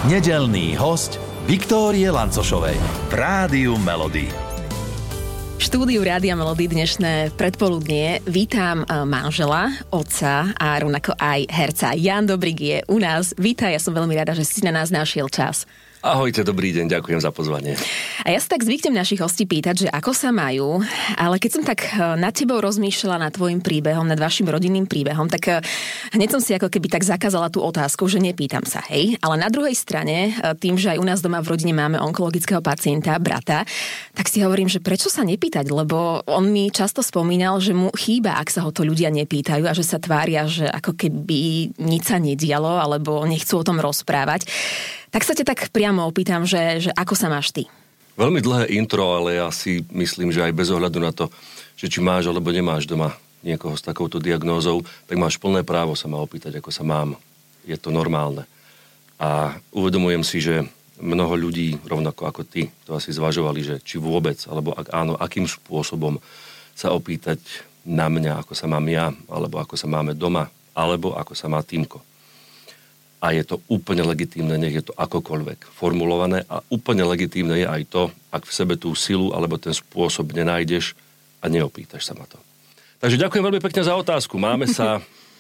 Nedeľný host Viktórie Lancošovej v Rádiu Melody. V štúdiu Rádia Melody dnešné predpoludnie vítam manžela, otca a rovnako aj herca. Ján Dobrík je u nás. Vítaj, ja som veľmi rada, že si na nás našiel čas. Ahojte, dobrý deň, ďakujem za pozvanie. A ja sa tak zvyknem našich hostí pýtať, že ako sa majú, ale keď som tak nad tebou rozmýšľala, nad tvojim príbehom, nad vašim rodinným príbehom, tak hneď som si ako keby tak zakázala tú otázku, že nepýtam sa, hej. Ale na druhej strane, tým, že aj u nás doma v rodine máme onkologického pacienta, brata, tak si hovorím, že prečo sa nepýtať, lebo on mi často spomínal, že mu chýba, ak sa ho to ľudia nepýtajú a že sa tvária, že ako keby nič sa nedialo, alebo nechcú o tom rozprávať. Tak sa ťa tak priamo opýtam, že ako sa máš ty? Veľmi dlhé intro, ale ja si myslím, že aj bez ohľadu na to, že či máš alebo nemáš doma niekoho s takouto diagnózou, tak máš plné právo sa ma opýtať, ako sa mám. Je to normálne. A uvedomujem si, že mnoho ľudí, rovnako ako ty, to asi zvažovali, že či vôbec, alebo ak áno, akým spôsobom sa opýtať na mňa, ako sa mám ja, alebo ako sa máme doma, alebo ako sa má Týmko. A je to úplne legitímne, nech je to akokoľvek formulované a úplne legitímne je aj to, ak v sebe tú silu alebo ten spôsob nenájdeš a neopýtaš sa ma to. Takže ďakujem veľmi pekne za otázku. Máme sa,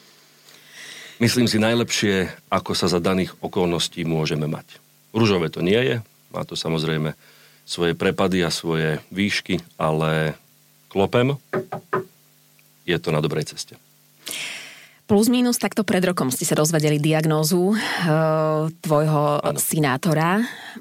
myslím si, najlepšie, ako sa za daných okolností môžeme mať. Ružové to nie je, má to samozrejme svoje prepady a svoje výšky, ale klopem, je to na dobrej ceste. Plus minus takto pred rokom ste sa dozvedeli diagnózu tvojho synátora.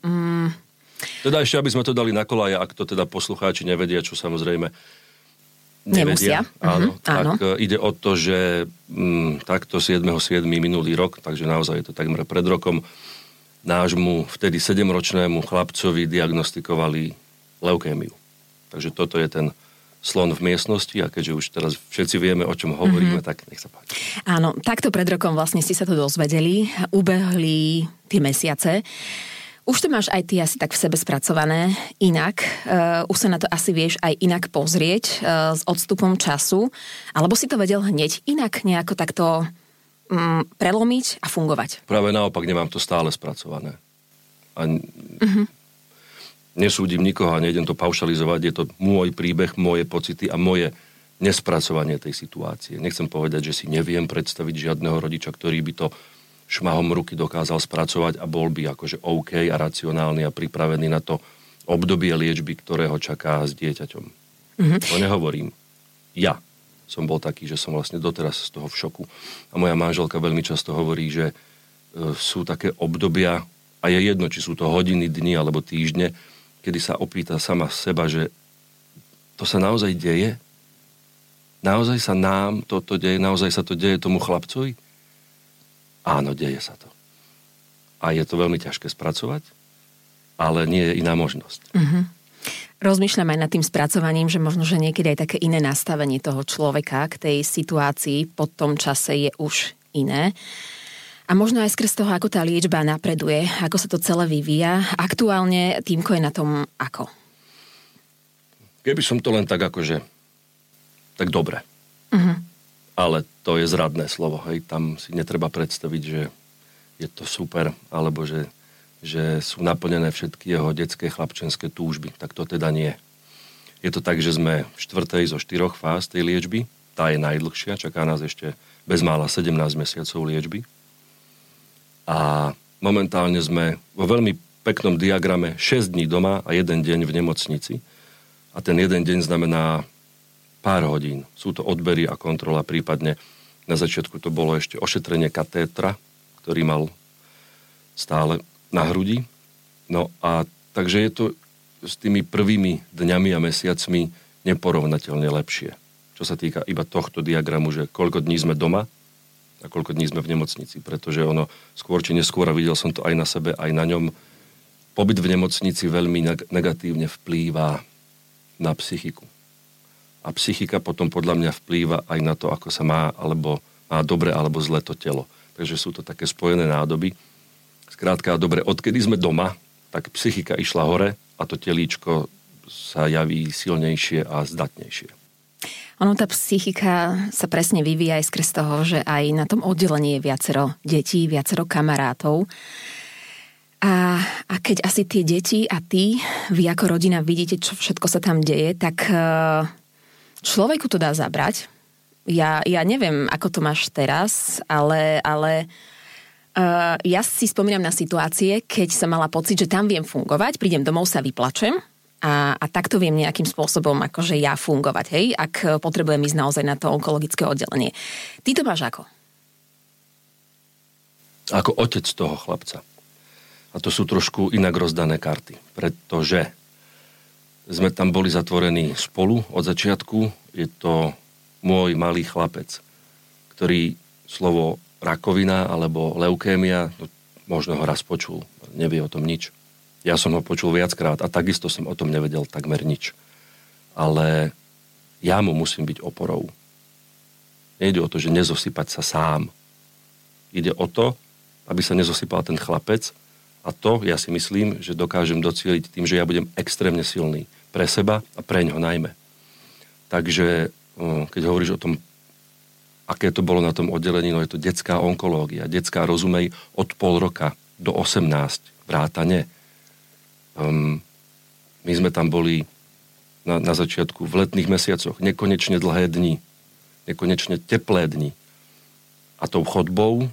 Teda ešte, aby sme to dali na koľaj, ak to teda poslucháči nevedia, čo samozrejme nevedia. Áno, tak áno. Ide o to, že takto 7.7. minulý rok, takže naozaj je to takmer pred rokom, nášmu vtedy 7-ročnému chlapcovi diagnostikovali leukémiu. Takže toto je ten slon v miestnosti a keďže už teraz všetci vieme, o čom hovoríme, tak nech sa páči. Áno, takto pred rokom vlastne ste sa to dozvedeli, ubehli tie mesiace. Už to máš aj ty asi tak v sebe spracované inak, už sa na to asi vieš aj inak pozrieť s odstupom času, alebo si to vedel hneď inak nejako takto prelomiť a fungovať? Práve naopak, nemám to stále spracované. A nesúdim nikoho a nejdem to paušalizovať, je to môj príbeh, moje pocity a moje nespracovanie tej situácie. Nechcem povedať, že si neviem predstaviť žiadneho rodiča, ktorý by to šmahom ruky dokázal spracovať a bol by akože OK a racionálny a pripravený na to obdobie liečby, ktoré ho čaká s dieťaťom. To nehovorím. Ja som bol taký, že som vlastne doteraz z toho v šoku. A moja manželka veľmi často hovorí, že sú také obdobia, a je jedno, či sú to hodiny, dni alebo týždne, kedy sa opýta sama seba, že to sa naozaj deje? Naozaj sa nám toto deje? Naozaj sa to deje tomu chlapcovi? Áno, deje sa to. A je to veľmi ťažké spracovať, ale nie je iná možnosť. Rozmýšľam aj nad tým spracovaním, že možno, že niekedy aj také iné nastavenie toho človeka k tej situácii po tom čase je už iné. A možno aj skrz toho, ako tá liečba napreduje, ako sa to celé vyvíja. Aktuálne Týmko je na tom ako? Keby som to len tak akože, tak dobre. Ale to je zradné slovo. Hej. Tam si netreba predstaviť, že je to super, alebo že sú naplnené všetky jeho detské chlapčenské túžby. Tak to teda nie. Je to tak, že sme v 4. zo 4 fáz tej liečby. Tá je najdlhšia, čaká nás ešte bezmála 17 mesiacov liečby. A momentálne sme vo veľmi peknom diagrame 6 dní doma a 1 deň v nemocnici. A ten 1 deň znamená pár hodín. Sú to odbery a kontrola, prípadne na začiatku to bolo ešte ošetrenie katétra, ktorý mal stále na hrudi. No a takže je to s tými prvými dňami a mesiacmi neporovnateľne lepšie. Čo sa týka iba tohto diagramu, že koľko dní sme doma a koľko dní sme v nemocnici, pretože ono skôr či neskôr, a videl som to aj na sebe, aj na ňom, pobyt v nemocnici veľmi negatívne vplýva na psychiku. A psychika potom podľa mňa vplýva aj na to, ako sa má, alebo má dobre alebo zle to telo. Takže sú to také spojené nádoby. Skrátka, dobre, odkedy sme doma, tak psychika išla hore a to telíčko sa javí silnejšie a zdatnejšie. Ono, tá psychika sa presne vyvíja aj skrz toho, že aj na tom oddelení je viacero detí, viacero kamarátov. A keď asi tie deti a ty, vy ako rodina vidíte, čo všetko sa tam deje, tak človeku to dá zabrať. Ja neviem, ako to máš teraz, ale ja si spomínam na situácie, keď som mala pocit, že tam viem fungovať, prídem domov, sa vyplačem a takto viem nejakým spôsobom akože ja fungovať, hej, ak potrebujem ísť naozaj na to onkologické oddelenie. Ty to máš ako? Ako otec toho chlapca. A to sú trošku inak rozdané karty, pretože sme tam boli zatvorení spolu od začiatku. Je to môj malý chlapec, ktorý slovo rakovina alebo leukémia, možno ho raz počul, nevie o tom nič. Ja som ho počul viackrát a takisto som o tom nevedel takmer nič. Ale ja mu musím byť oporou. Nejde o to, že nezosypať sa sám. Ide o to, aby sa nezosypal ten chlapec. A to, ja si myslím, že dokážem docieliť tým, že ja budem extrémne silný pre seba a pre ňoho najmä. Takže, keď hovoríš o tom, aké to bolo na tom oddelení, no je to detská onkológia, detská, rozumej, od 0,5 roka do 18 vrátane. My sme tam boli na začiatku v letných mesiacoch, nekonečne dlhé dni, nekonečne teplé dni. A tou chodbou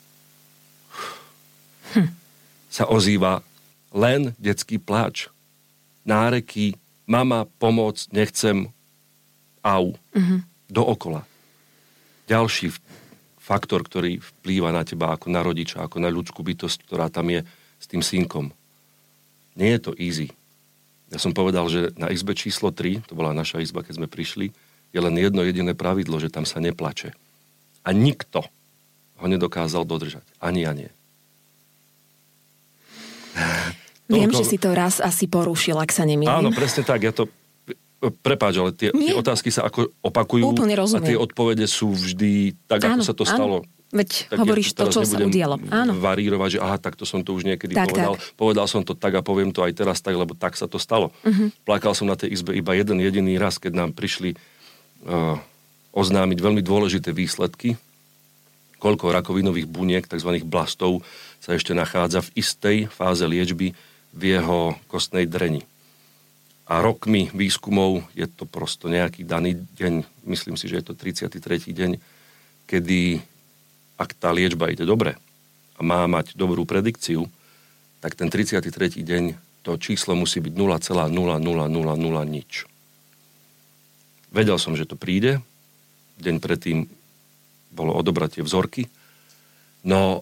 sa ozýva len detský pláč. Náreky, mama, pomoc, nechcem, au. Dookola. Ďalší faktor, ktorý vplýva na teba ako na rodiča, ako na ľudskú bytosť, ktorá tam je s tým synkom. Nie je to easy. Ja som povedal, že na izbe číslo 3, to bola naša izba, keď sme prišli, je len jedno jediné pravidlo, že tam sa neplače. A nikto ho nedokázal dodržať. Ani ja nie. Viem, že si to raz asi porušil, ak sa nemýlim. Áno, presne tak. Ja to... Prepáč, ale tie otázky sa ako opakujú. Úplne rozumiem. A tie odpovede sú vždy tak, ako sa to stalo. Veď tak hovoríš to, čo sa udialo. Áno. Varírovať, že aha, tak to som to už niekedy povedal. Tak. Povedal som to tak a poviem to aj teraz tak, lebo tak sa to stalo. Plakal som na tej izbe iba jeden jediný raz, keď nám prišli oznámiť veľmi dôležité výsledky, koľko rakovinových buniek, tzv. Blastov, sa ešte nachádza v istej fáze liečby v jeho kostnej dreni. A rokmi výskumov je to prosto nejaký daný deň, myslím si, že je to 33. deň, kedy, ak tá liečba ide dobre a má mať dobrú predikciu, tak ten 33. deň to číslo musí byť 0,0000 nič. Vedel som, že to príde. Deň predtým bolo odobratie vzorky. No,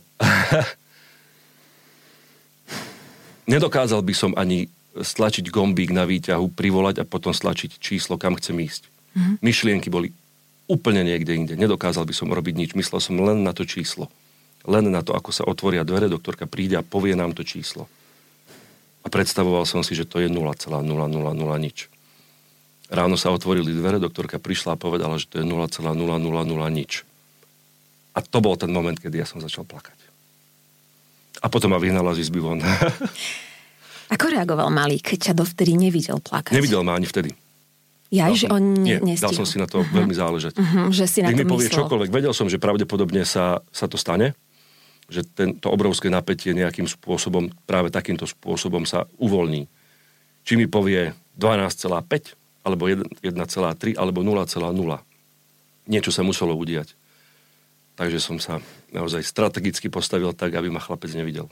nedokázal by som ani stlačiť gombík na výťahu, privolať a potom stlačiť číslo, kam chcem ísť. Myšlienky boli úplne niekde inde. Nedokázal by som robiť nič. Myslel som len na to číslo. Len na to, ako sa otvoria dvere, doktorka príde a povie nám to číslo. A predstavoval som si, že to je 0,0000 nič. Ráno sa otvorili dvere, doktorka prišla a povedala, že to je 0,0000 nič. A to bol ten moment, kedy ja som začal plakať. A potom ma vyhnala z izby von. Ako reagoval malý, keď ťa dovtedy nevidel plakať? Nevidel ma ani vtedy. Že on nestihol. Dal som si na to veľmi záležať. Že si na to mi povie myslel. čokoľvek. Vedel som, že pravdepodobne sa to stane, že to obrovské napätie nejakým spôsobom, práve takýmto spôsobom sa uvoľní. Či mi povie 12,5, alebo 1,3, alebo 0,0. Niečo sa muselo udiať. Takže som sa naozaj strategicky postavil tak, aby ma chlapec nevidel.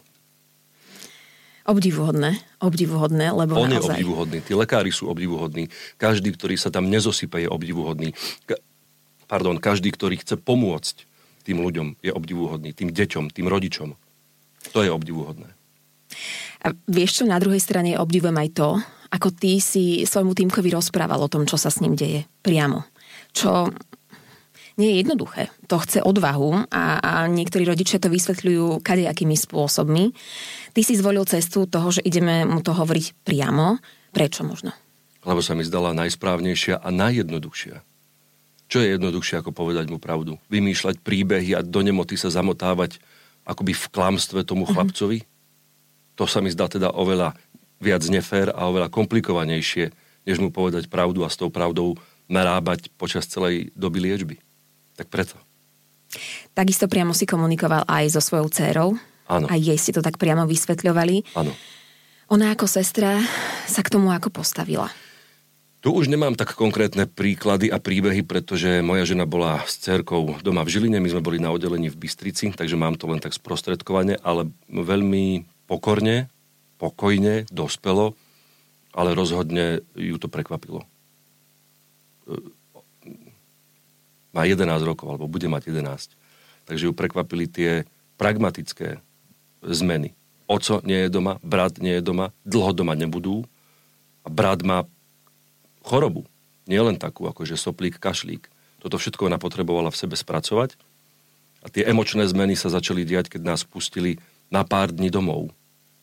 Obdivuhodné, lebo on naozaj... je obdivuhodný, tí lekári sú obdivuhodní. Každý, ktorý sa tam nezosype, je obdivuhodný. Každý, ktorý chce pomôcť tým ľuďom, je obdivuhodný. Tým deťom, tým rodičom. To je obdivuhodné. A vieš čo, na druhej strane obdivujem aj to, ako ty si svojmu Týmkovi rozprával o tom, čo sa s ním deje. Priamo. Čo nie je jednoduché. To chce odvahu a niektorí rodičia to vysvetľujú kadejakými spôsobmi. Ty si zvolil cestu toho, že ideme mu to hovoriť priamo. Prečo možno? Lebo sa mi zdala najsprávnejšia a najjednoduchšia. Čo je jednoduchšie, ako povedať mu pravdu? Vymýšľať príbehy a do nemoty sa zamotávať akoby v klamstve tomu chlapcovi? To sa mi zdá teda oveľa viac nefér a oveľa komplikovanejšie, než mu povedať pravdu a s tou pravdou narábať počas celej doby liečby. Tak preto. Takisto priamo si komunikoval aj so svojou dcérou? Áno. A jej ste to tak priamo vysvetľovali. Áno. Ona ako sestra sa k tomu ako postavila? Tu už nemám tak konkrétne príklady a príbehy, pretože moja žena bola s dcérkou doma v Žiline, my sme boli na oddelení v Bystrici, takže mám to len tak sprostredkovane, ale veľmi pokojne, dospelo, ale rozhodne ju to prekvapilo. Má 11 rokov, alebo bude mať 11. Takže ju prekvapili tie pragmatické zmeny. Oco nie je doma, brat nie je doma, dlho doma nebudú a brat má chorobu. Nie len takú, akože soplík, kašlík. Toto všetko ona potrebovala v sebe spracovať a tie emočné zmeny sa začali diať, keď nás pustili na pár dní domov.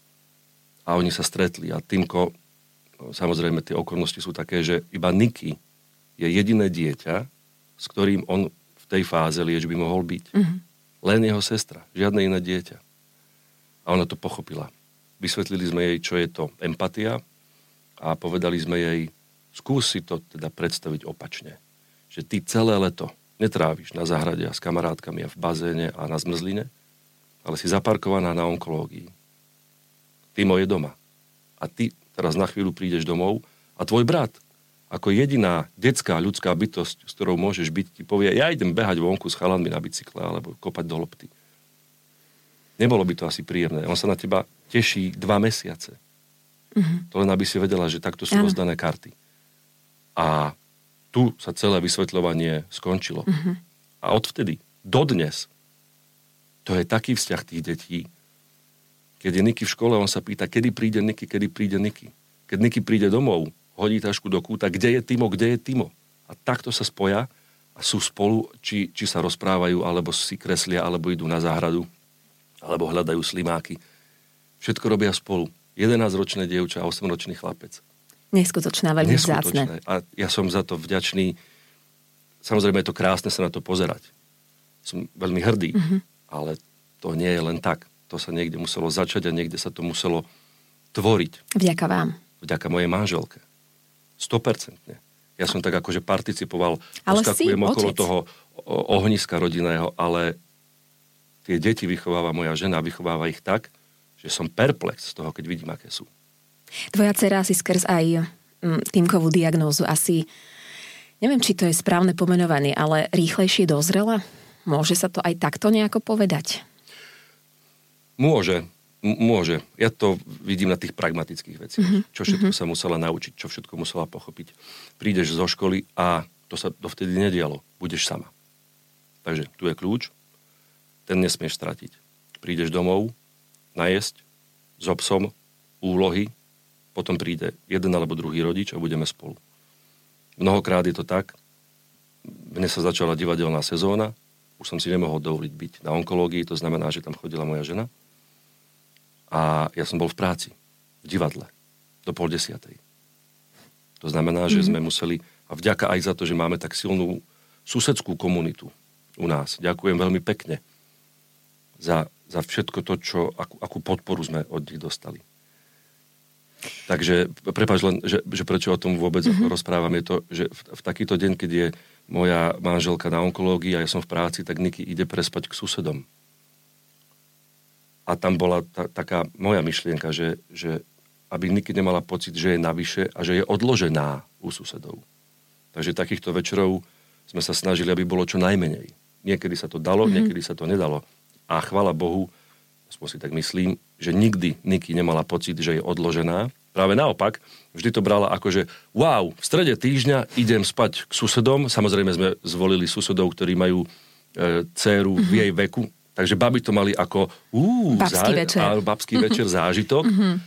A oni sa stretli a Týmko, samozrejme tie okolnosti sú také, že iba Niky je jediné dieťa, s ktorým on v tej fáze liečby mohol byť. Mm-hmm. Len jeho sestra, žiadne iné dieťa. A ona to pochopila. Vysvetlili sme jej, čo je to empatia a povedali sme jej, skús si to teda predstaviť opačne. Že ty celé leto netráviš na záhrade a s kamarátkami a v bazéne a na zmrzline, ale si zaparkovaná na onkológii. Timo je doma. A ty teraz na chvíľu prídeš domov a tvoj brat, ako jediná detská ľudská bytosť, s ktorou môžeš byť, ti povie, ja idem behať vonku s chalanmi na bicykle alebo kopať do lopty. Nebolo by to asi príjemné. On sa na teba teší 2 mesiace. Mm-hmm. To len aby si vedela, že takto sú rozdané karty. A tu sa celé vysvetľovanie skončilo. Mm-hmm. A odvtedy, dodnes, to je taký vzťah tých detí. Keď je Niky v škole, on sa pýta, kedy príde Niky. Keď Niky príde domov, hodí tašku do kúta, kde je Timo. A takto sa spoja a sú spolu, či sa rozprávajú, alebo si kreslia, alebo idú na záhradu, alebo hľadajú slimáky. Všetko robia spolu. 11-ročné dievča a 8-ročný chlapec. Neskutočné, veľmi vzácne. A ja som za to vďačný. Samozrejme je to krásne sa na to pozerať. Som veľmi hrdý, ale to nie je len tak. To sa niekde muselo začať a niekde sa to muselo tvoriť. Vďaka vám. Vďaka mojej manželke. 100%. Ja som tak akože participoval, poskakujem okolo toho ohniska rodinného, ale tie deti vychováva moja žena, vychováva ich tak, že som perplex z toho, keď vidím, aké sú. Tvoja dcera asi skrz aj Týmkovú diagnózu asi, neviem, či to je správne pomenovanie, ale rýchlejšie dozrela? Môže sa to aj takto nejako povedať? Môže. Ja to vidím na tých pragmatických veciach. Čo všetko sa musela naučiť, čo všetko musela pochopiť. Prídeš zo školy a to sa dovtedy nedialo. Budeš sama. Takže tu je kľúč. Ten nesmieš stratiť. Prídeš domov, najesť, s obsom, úlohy, potom príde jeden alebo druhý rodič a budeme spolu. Mnohokrát je to tak, mne sa začala divadelná sezóna, už som si nemohol dovoliť byť na onkológii, to znamená, že tam chodila moja žena. A ja som bol v práci, v divadle, do 9:30. To znamená, že sme museli, a vďaka aj za to, že máme tak silnú susedskú komunitu u nás, ďakujem veľmi pekne za všetko to, akú podporu sme od nich dostali. Takže, prepáč len, že prečo o tom vôbec rozprávam, je to, že v takýto deň, keď je moja manželka na onkológii a ja som v práci, tak Niky ide prespať k susedom. A tam bola taká moja myšlienka, že aby Niky nemala pocit, že je navyše a že je odložená u susedov. Takže takýchto večerov sme sa snažili, aby bolo čo najmenej. Niekedy sa to dalo, niekedy sa to nedalo. A chvala Bohu, aspoň si tak myslím, že nikdy Niky nemala pocit, že je odložená. Práve naopak, vždy to brala ako, že wow, v strede týždňa idem spať k susedom. Samozrejme sme zvolili susedov, ktorí majú dcéru v jej veku. Takže baby to mali ako babský večer zážitok.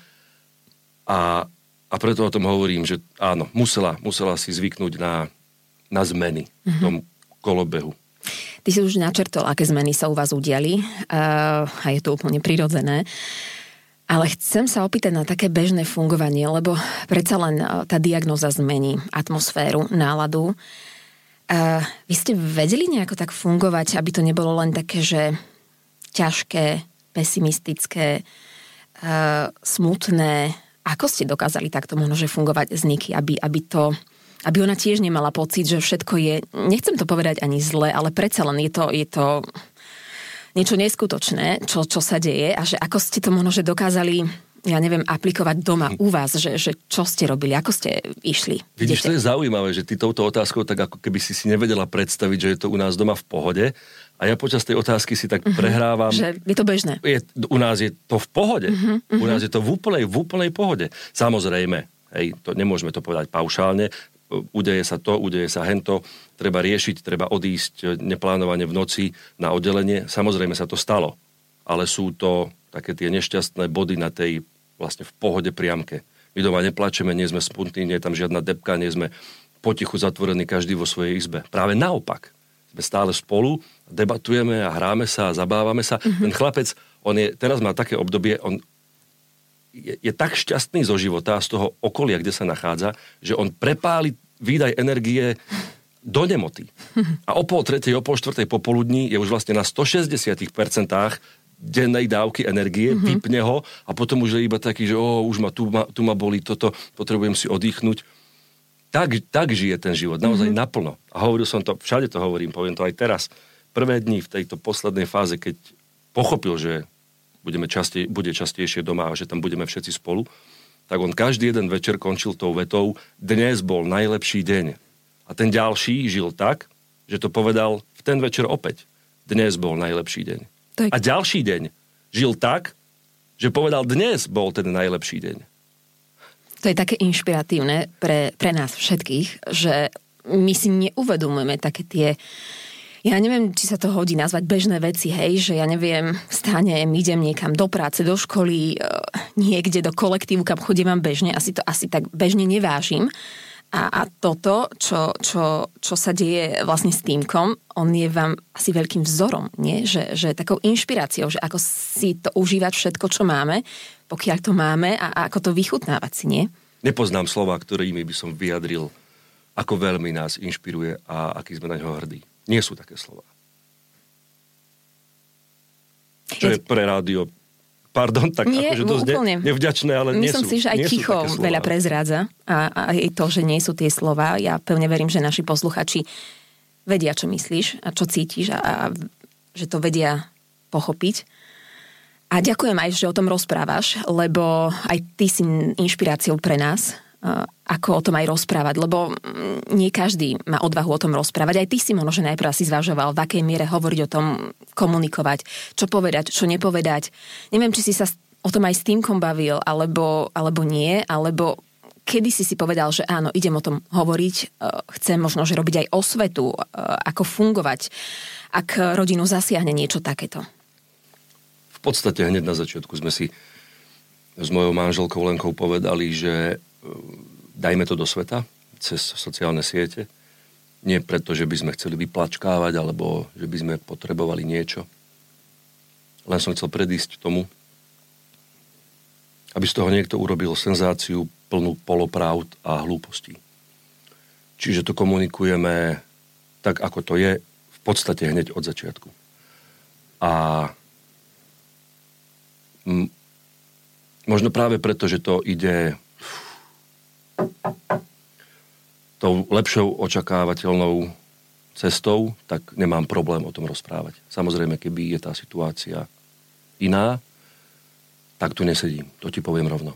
A preto o tom hovorím, že áno, musela si zvyknúť na zmeny v tom kolobehu. Ty si už načrtol, aké zmeny sa u vás udiali a je to úplne prirodzené. Ale chcem sa opýtať na také bežné fungovanie, lebo predsa len tá diagnóza zmení atmosféru, náladu. Vy ste vedeli nejako tak fungovať, aby to nebolo len také, že ťažké, pesimistické, smutné. Ako ste dokázali takto možno, že fungovať z Niky, aby ona tiež nemala pocit, že všetko je, nechcem to povedať ani zle, ale predsa len je to niečo neskutočné, čo sa deje a že ako ste to možno, že dokázali, ja neviem, aplikovať doma u vás, že čo ste robili, ako ste išli. Vidíš, to je zaujímavé, že ty touto otázkou tak ako keby si nevedela predstaviť, že je to u nás doma v pohode a ja počas tej otázky si tak prehrávam. Že je to bežné. U nás je to v pohode. U nás je to v úplnej pohode. Samozrejme, hej, to nemôžeme to povedať paušálne, udeje sa to, udeje sa hento, treba riešiť, treba odísť neplánovane v noci na oddelenie. Samozrejme sa to stalo, ale sú to také tie nešťastné body na tej vlastne v pohode priamke. My doma neplačeme, nie sme smutní, nie je tam žiadna debka, nie sme potichu zatvorení každý vo svojej izbe. Práve naopak. Sme stále spolu, debatujeme a hráme sa a zabávame sa. Ten chlapec, teraz má také obdobie, on je tak šťastný zo života, z toho okolia, kde sa nachádza, že on prepáli výdaj energie do nemoty. A o 2:30, o 3:30 popoludní je už vlastne na 160% dennej dávky energie, vypne ho a potom už je iba taký, že tu ma bolí toto, potrebujem si oddychnúť. Tak žije ten život, naozaj naplno. A hovoril som to, všade to hovorím, poviem to aj teraz. Prvé dni v tejto poslednej fáze, keď pochopil, že bude častejšie doma a že tam budeme všetci spolu, tak on každý jeden večer končil tou vetou: dnes bol najlepší deň. A ten ďalší žil tak, že to povedal v ten večer opäť: dnes bol najlepší deň. A ďalší deň žil tak, že povedal: dnes bol ten najlepší deň. To je také inšpiratívne pre nás všetkých, že my si neuvedomujeme také tie, ja neviem, či sa to hodí nazvať bežné veci, hej, že ja neviem, vstanem, idem niekam do práce, do školy, niekde do kolektívu, kam chodím bežne, asi tak bežne nevážim. A toto, čo sa deje vlastne s Týmkom, on je vám asi veľkým vzorom, nie? Že takou inšpiráciou, že ako si to užívať všetko, čo máme, pokiaľ to máme a ako to vychutnávať si, nie? Nepoznám slova, ktorými by som vyjadril, ako veľmi nás inšpiruje a aký sme na ňo hrdí. Nie sú také slova. Čo je pre rádio, tak nie, akože dosť nevďačné, ale nie sú. Myslím si, že aj ticho veľa prezrádza a aj to, že nie sú tie slova. Ja pevne verím, že naši posluchači vedia, čo myslíš a čo cítiš a že to vedia pochopiť. A ďakujem aj, že o tom rozprávaš, lebo aj ty si inšpiráciou pre nás, ako o tom aj rozprávať, lebo nie každý má odvahu o tom rozprávať. Aj ty si možno, že najprv si zvažoval, v akej miere hovoriť o tom, komunikovať, čo povedať, čo nepovedať. Neviem, či si sa o tom aj s Týmkom bavil, alebo nie, alebo kedy si povedal, že áno, idem o tom hovoriť, chcem možno, že robiť aj osvetu, ako fungovať, ak rodinu zasiahne niečo takéto. V podstate hneď na začiatku sme si s mojou manželkou Lenkou povedali, že dajme to do sveta cez sociálne siete. Nie preto, že by sme chceli vyplačkávať alebo že by sme potrebovali niečo. Len som chcel predísť tomu, aby z toho niekto urobil senzáciu plnú polopravd a hlúpostí. Čiže to komunikujeme tak, ako to je, v podstate hneď od začiatku. A možno práve preto, že to ide tou lepšou očakávateľnou cestou, tak nemám problém o tom rozprávať. Samozrejme, keby je tá situácia iná, tak tu nesedím. To ti poviem rovno.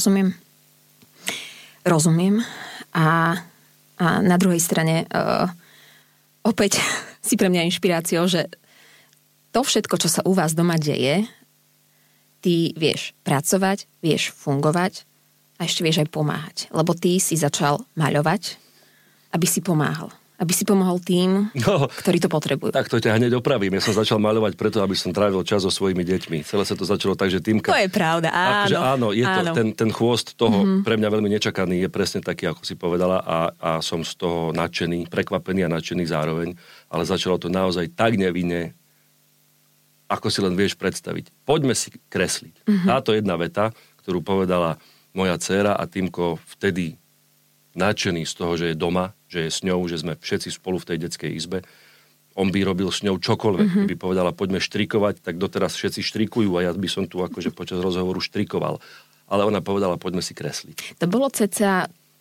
Rozumiem. A na druhej strane opäť si pre mňa inšpiráciou, že to všetko, čo sa u vás doma deje, ty vieš pracovať, vieš fungovať a ešte vieš aj pomáhať. Lebo ty si začal maľovať, aby si pomáhal. Aby si pomohol tým, ktorí to potrebujú. Tak to ťa hneď opravím. Ja som začal maľovať preto, aby som trávil čas so svojimi deťmi. Celé sa to začalo tak, že Týmka... To je pravda, áno. Áno, je to ten chôst toho pre mňa veľmi nečakaný, je presne taký, ako si povedala a som z toho nadšený, prekvapený a nadšený zároveň. Ale začalo to naozaj tak nevinne, ako si len vieš predstaviť. Poďme si kresliť. Táto jedna veta, ktorú povedala moja dcéra a Týmko vtedy nadšený z toho, že je doma, že je s ňou, že sme všetci spolu v tej detskej izbe. On by robil s ňou čokoľvek. By povedala, poďme štrikovať, tak doteraz všetci štrikujú a ja by som tu akože počas rozhovoru štrikoval. Ale ona povedala, poďme si kresliť. To bolo cca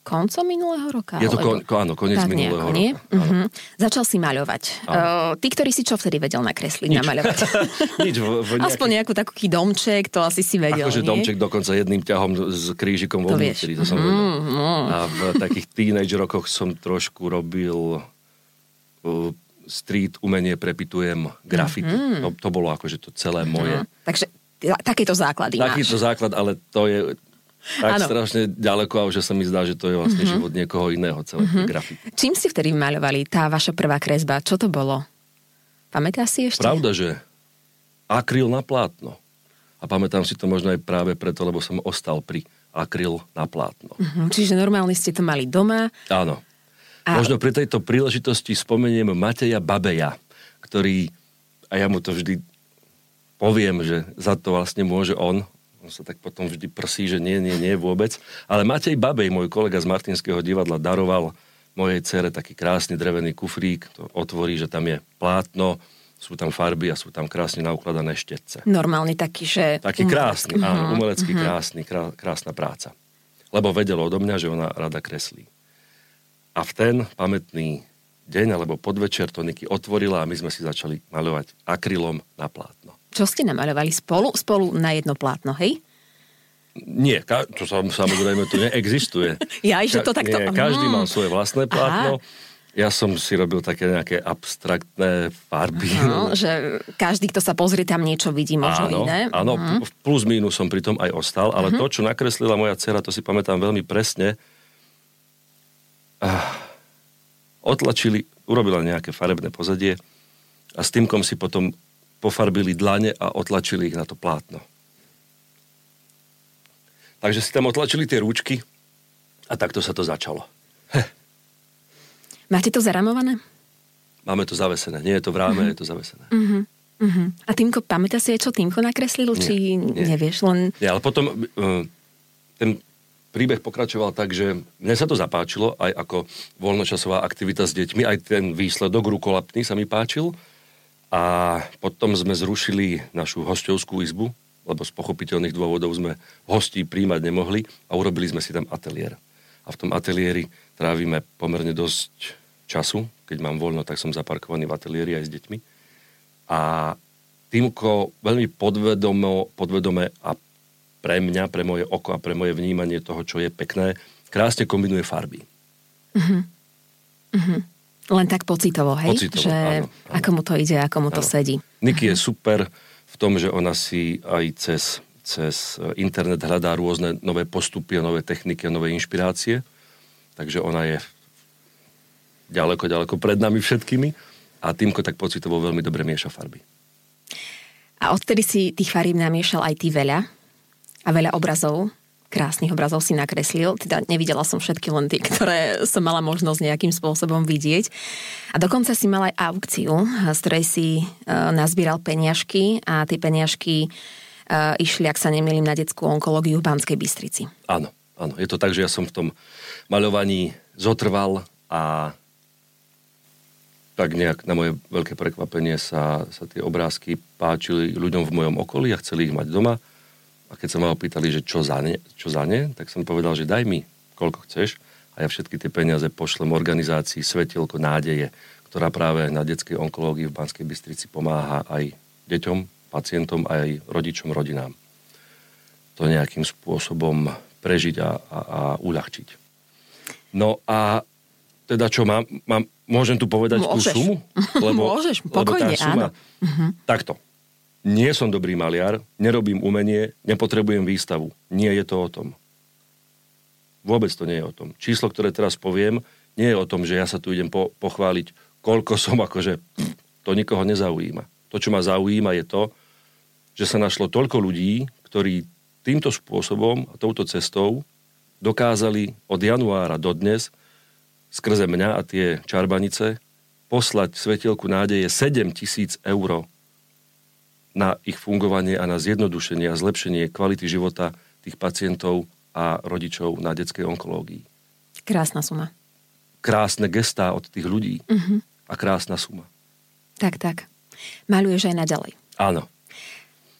koncom minulého roka? Je to áno, koniec minulého roka. Nie? Začal si maľovať. Ty, ktorý si čo vtedy vedel nakresliť, namaľovať? Nič. Aspoň nejakú taký domček, to asi si vedel, akože domček dokonca jedným ťahom s krížikom vo vnútri, to som vedel. A v takých teenage rokoch som trošku robil street umenie, prepitujem grafity. To bolo akože to celé moje. Takže takýto základy máš. Takýto základ, ale to je tak strašne ďaleko a už sa mi zdá, že to je vlastne život niekoho iného, celé grafity. Čím ste vtedy maľovali tá vaša prvá kresba? Čo to bolo? Pamätáš si ešte? Pravda, že akryl na plátno. A pamätám si to možno aj práve preto, lebo som ostal pri akryl na plátno. Čiže normálne ste to mali doma? Áno. Možno pri tejto príležitosti spomeniem Mateja Babeja, ktorý, a ja mu to vždy poviem, že za to vlastne môže on sa tak potom vždy prsí, že nie vôbec. Ale Matej Babej, môj kolega z Martinského divadla, daroval mojej dcere taký krásny drevený kufrík, to otvorí, že tam je plátno, sú tam farby a sú tam krásne naukladané štetce. Normálny taký, že... Taký krásny, áno, umelecký krásny, krásna práca. Lebo vedelo odo mňa, že ona rada kreslí. A v ten pamätný deň alebo podvečer to Niky otvorila a my sme si začali maľovať akrylom na plátno. Čo ste namaľovali? Spolu na jedno plátno, hej? Nie, to samozrejme tu neexistuje. Že to takto... Každý mal svoje vlastné plátno. Ja som si robil také nejaké abstraktné farby. Že každý, kto sa pozrie, tam niečo vidí, možno iné. Áno, plus mínus som pri tom aj ostal, ale to, čo nakreslila moja dcera, to si pamätám veľmi presne. Urobila nejaké farebné pozadie a s týmkom si potom pofarbili dlane a otlačili ich na to plátno. Takže si tam otlačili tie rúčky a takto sa to začalo. Máte to zaramované? Máme to zavesené. Nie je to v ráme, je to zavesené. A Týmko, pamätáš si, čo Týmko nakreslil? Či nevieš? Nie, ale potom ten príbeh pokračoval tak, že mne sa to zapáčilo aj ako voľnočasová aktivita s deťmi, aj ten výsledok rukolapný sa mi páčil. A potom sme zrušili našu hosťovskú izbu, lebo z pochopiteľných dôvodov sme hostí príjmať nemohli a urobili sme si tam ateliér. A v tom ateliéri trávime pomerne dosť času. Keď mám voľno, tak som zaparkovaný v ateliéri aj s deťmi. A Týmko veľmi podvedome a pre mňa, pre moje oko a pre moje vnímanie toho, čo je pekné, krásne kombinuje farby. Len tak pocitovo, hej? Pocitovo, že áno. ako mu to ide, ako mu to sedí. Niky je super v tom, že ona si aj cez internet hľadá rôzne nové postupy a nové techniky a nové inšpirácie. Takže ona je ďaleko pred nami všetkými a Týmko tak pocitovo veľmi dobre mieša farby. A odtedy si tých farieb namiešal aj ty veľa a veľa obrazov, krásnych obrazov si nakreslil. Teda nevidela som všetky, len tie, ktoré som mala možnosť nejakým spôsobom vidieť. A dokonca si mal aj aukciu, z ktorej si nazbieral peniažky a tie peniažky išli, ak sa nemýlim, na detskú onkológiu v Banskej Bystrici. Áno. Je to tak, že ja som v tom maľovaní zotrval a tak nejak na moje veľké prekvapenie sa tie obrázky páčili ľuďom v mojom okolí a chceli ich mať doma. A keď sa ma opýtali, že čo za ne, tak som povedal, že daj mi, koľko chceš. A ja všetky tie peniaze pošlem organizácii Svetielko nádeje, ktorá práve na detskej onkológii v Banskej Bystrici pomáha aj deťom, pacientom, aj rodičom, rodinám. To nejakým spôsobom prežiť a uľahčiť. No a teda čo, môžem tu povedať tú sumu? Môžeš, pokojne, áno. Takto. Nie som dobrý maliar, nerobím umenie, nepotrebujem výstavu. Nie je to o tom. Vôbec to nie je o tom. Číslo, ktoré teraz poviem, nie je o tom, že ja sa tu idem pochváliť, koľko som akože... To nikoho nezaujíma. To, čo ma zaujíma, je to, že sa našlo toľko ľudí, ktorí týmto spôsobom a touto cestou dokázali od januára do dnes skrze mňa a tie čarbanice poslať Svetielku nádeje 7 000 eur na ich fungovanie a na zjednodušenie a zlepšenie kvality života tých pacientov a rodičov na detskej onkológii. Krásna suma. Krásne gestá od tých ľudí a krásna suma. Tak. Maľuješ aj naďalej. Áno.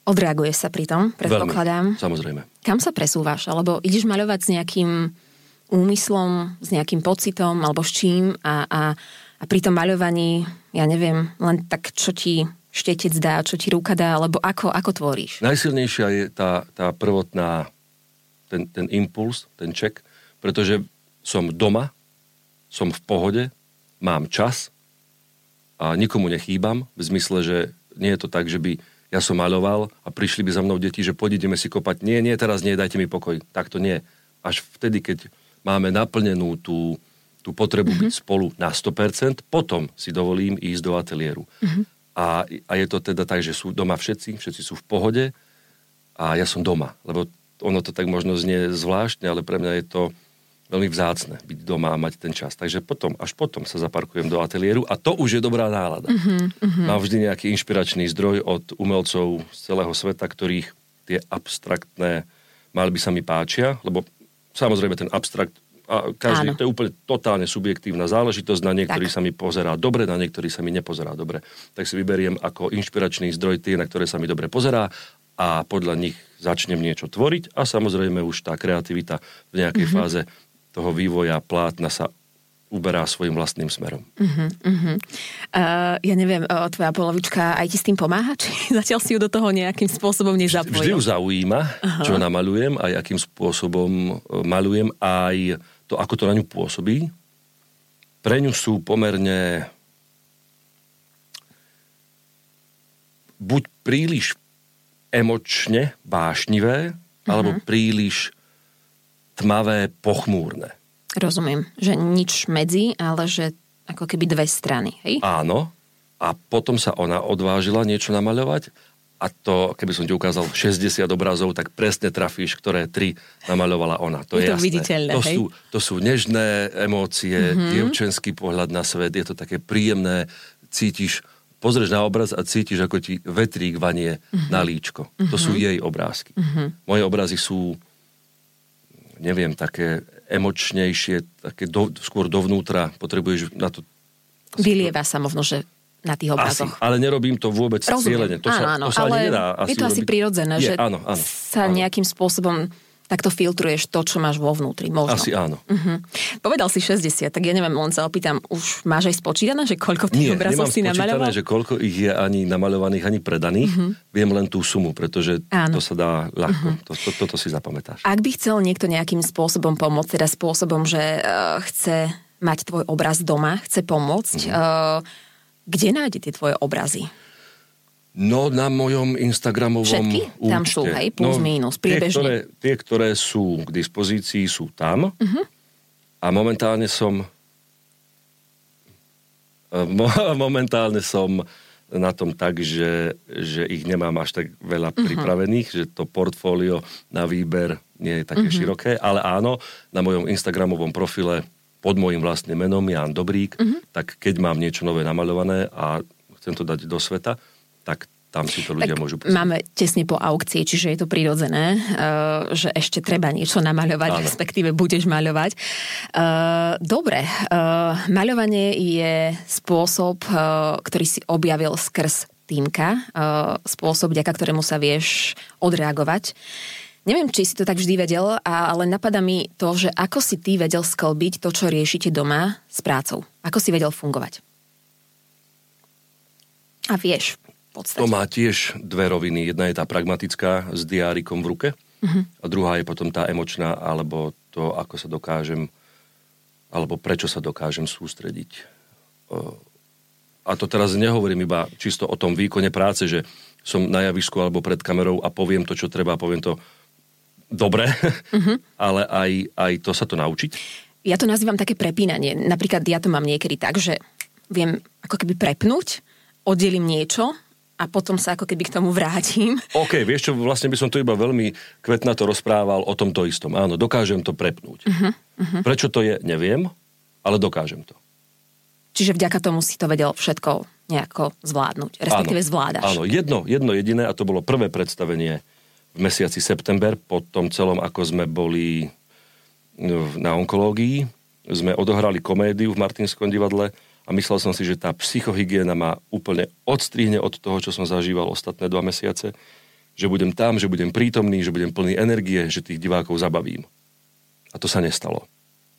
Odreaguješ sa pri tom, predpokladám. Veľmi, samozrejme. Kam sa presúvaš? Alebo ideš maľovať s nejakým úmyslom, s nejakým pocitom alebo s čím a pri tom maľovaní, ja neviem, len tak, čo ti štetec dá, čo ti ruka dá, alebo ako tvoríš? Najsilnejšia je tá prvotná, ten impuls, ten ček, pretože som doma, som v pohode, mám čas a nikomu nechýbam, v zmysle, že nie je to tak, že by ja som maľoval a prišli by za mnou deti, že poď ideme si kopať. Nie, teraz nie, dajte mi pokoj. Tak to nie. Až vtedy, keď máme naplnenú tú potrebu byť spolu na 100%, potom si dovolím ísť do ateliéru. A je to teda tak, že sú doma všetci sú v pohode a ja som doma. Lebo ono to tak možno znie zvláštne, ale pre mňa je to veľmi vzácne byť doma a mať ten čas. Takže až potom sa zaparkujem do ateliéru a to už je dobrá nálada. Mám vždy nejaký inšpiračný zdroj od umelcov z celého sveta, ktorých tie abstraktné malby sa mi páčia, lebo samozrejme ten abstrakt, každý, to je úplne totálne subjektívna záležitosť, na niektorých sa mi pozerá dobre, na niektorých sa mi nepozerá dobre. Tak si vyberiem ako inšpiračný zdroj tie, na ktoré sa mi dobre pozerá a podľa nich začnem niečo tvoriť a samozrejme už tá kreativita v nejakej fáze toho vývoja plátna sa uberá svojim vlastným smerom. Ja neviem, tvoja polovička aj ti s tým pomáha? Či zatiaľ si ju do toho nejakým spôsobom nezapojil? Vždy ju zaujíma, čo namalujem, aj akým spôsobom malujem, aj to, ako to na ňu pôsobí. Pre ňu sú pomerne buď príliš emočne vášnivé, alebo príliš tmavé, pochmúrne. Rozumiem, že nič medzi, ale že ako keby dve strany, hej? Áno. A potom sa ona odvážila niečo namaľovať a to, keby som ti ukázal 60 obrazov, tak presne trafíš, ktoré 3 namaľovala ona. To je jasné. Viditeľné, hej? To sú nežné emócie, dievčenský pohľad na svet, je to také príjemné, cítiš, pozrieš na obraz a cítiš, ako ti vetrík vanie na líčko. To sú jej obrázky. Moje obrazy sú neviem, také emočnejšie, také skôr dovnútra, potrebuješ na to... Vylieva sa možno, že na tých obrazoch. Asi, ale nerobím to vôbec cieľene. To sa ani nedá asi je to asi prirodzené, že áno, sa nejakým spôsobom takto filtruješ to, čo máš vo vnútri. Možno. Asi áno. Povedal si 60, tak ja neviem, len sa opýtam, už máš aj spočítané, že koľko tých obrazov si namaľoval? Nie, nemám spočítané, že koľko ich je ani namaľovaných, ani predaných. Viem len tú sumu, pretože to sa dá ľahko. Toto si zapamätáš. Ak by chcel niekto nejakým spôsobom pomôcť, teda spôsobom, že chce mať tvoj obraz doma, chce pomôcť, kde nájde tie tvoje obrazy? No, na mojom Instagramovom všetky? účte. Tam sú, hej, plus, mínus, priebežne. Tie, ktoré sú k dispozícii, sú tam. A momentálne som na tom tak, že ich nemám až tak veľa pripravených, že to portfólio na výber nie je také široké, ale áno, na mojom Instagramovom profile pod mojím vlastným menom Ján Dobrík, tak keď mám niečo nové namaľované a chcem to dať do sveta, tak tam si to ľudia môžu pozrieť. Máme tesne po aukcii, čiže je to prirodzené, že ešte treba niečo namaľovať, respektíve budeš maľovať. Dobre, maľovanie je spôsob, ktorý si objavil skrz Týmka, spôsob, vďaka ktorému sa vieš odreagovať. Neviem, či si to tak vždy vedel, ale napadá mi to, že ako si ty vedel sklbiť to, čo riešite doma s prácou. Ako si vedel fungovať. A vieš, v podstate. To má tiež dve roviny. Jedna je tá pragmatická s diárikom v ruke a druhá je potom tá emočná, alebo to, ako sa dokážem, alebo prečo sa dokážem sústrediť. A to teraz nehovorím iba čisto o tom výkone práce, že som na javisku alebo pred kamerou a poviem to, čo treba, poviem to dobre, ale aj to sa to naučiť. Ja to nazývam také prepínanie. Napríklad ja to mám niekedy tak, že viem ako keby prepnúť, oddelím niečo a potom sa ako keby k tomu vrátim. OK, vieš čo, vlastne by som to iba veľmi kvetnato rozprával o tomto istom. Áno, dokážem to prepnúť. Prečo to je, neviem, ale dokážem to. Čiže vďaka tomu si to vedel všetko nejako zvládnuť, respektíve zvládaš. Áno, jedno jediné a to bolo prvé predstavenie v mesiaci september, po tom celom, ako sme boli na onkológii. Sme odohrali komédiu v Martinskom divadle a myslel som si, že tá psychohygiena ma úplne odstrihne od toho, čo som zažíval ostatné 2 mesiace. Že budem tam, že budem prítomný, že budem plný energie, že tých divákov zabavím. A to sa nestalo.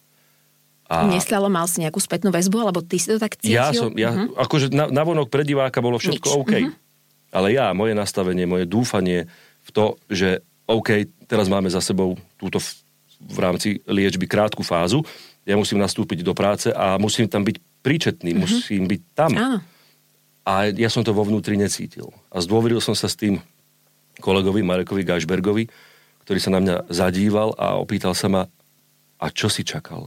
Nestalo, mal si nejakú spätnú väzbu, alebo ty si to tak cítil? Akože navonok pre diváka bolo všetko Nič. OK. Ale moje nastavenie, moje dúfanie v to, že OK, teraz máme za sebou túto v rámci liečby krátku fázu, ja musím nastúpiť do práce a musím tam byť príčetný, musím byť tam. Áno. A ja som to vo vnútri necítil. A zdôveril som sa s tým kolegovi Marekovi Gašbergovi, ktorý sa na mňa zadíval a opýtal sa ma, a čo si čakal?